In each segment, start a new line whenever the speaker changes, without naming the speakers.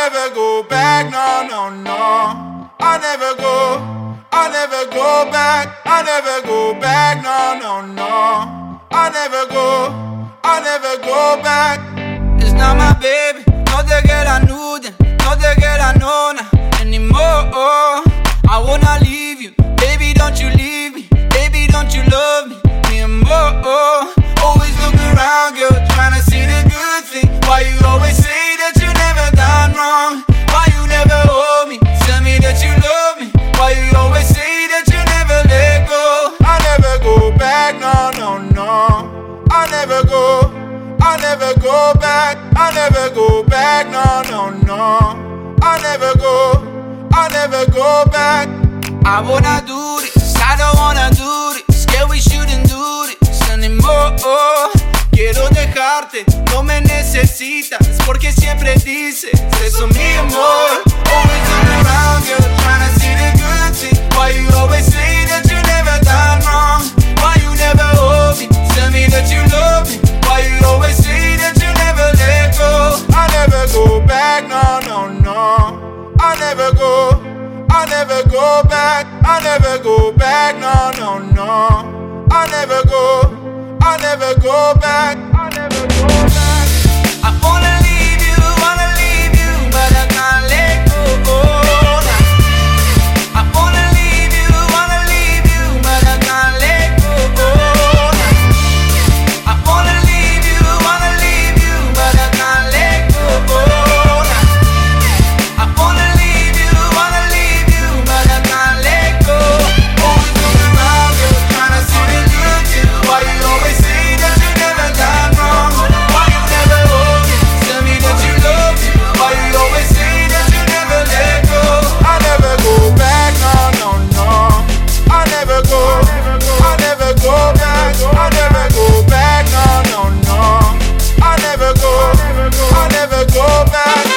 never go back, no, no, no. I never go back, I never go back, no, no, no. I never go back.
It's not my baby, no te queda nude, no te queda nona anymore. I wanna leave you, baby, don't you leave me, baby, don't you love me anymore. Always look around, girl, tryna see the good thing. Why you always say that you never done wrong? Why you never hold me? Tell me that you love me. Why you always say that you never let go?
I never go back, no, no, no. I never go back, I never go back, no, no, no. I never go back.
I wanna do this, I don't wanna do this. Scared we shouldn't do this anymore. Quiero dejarte, no me necesitas, porque siempre dices eso, mi amor. Always look around, girl, tryna see the good thing. Why you always say that you never done wrong? Why you never hold me? Tell me that you love me. Why you always say that you never let go?
I never go back, no, no, no. I never go back, I never go back, no, no, no. I never go back, I never go back.
I wanna leave you, but I can't let go. I wanna leave you, but I can't let go. I wanna leave you, but I can't let go. I wanna leave you, but I can't let go. Always look around, girl, tryna see the good thing. Why you always say that you never done wrong? Why you never hold me? Tell me that you love me. Why you always say that you never let go?
I never go back, no, no, no. I never go back, I never go back, no, no, no. I never go back.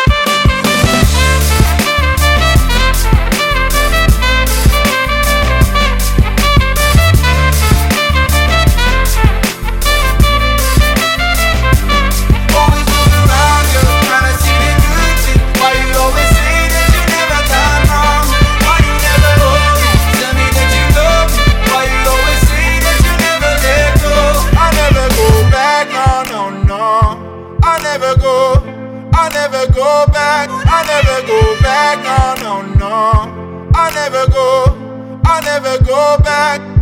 Always look around, girl, tryna see the good thing. Why you always say that you never done wrong? Why you never hold me? Tell me that you love me. Why you always say that you never let go?
I never go back, no, no, no. I never go back, I never go back, no, no, no. I never go back.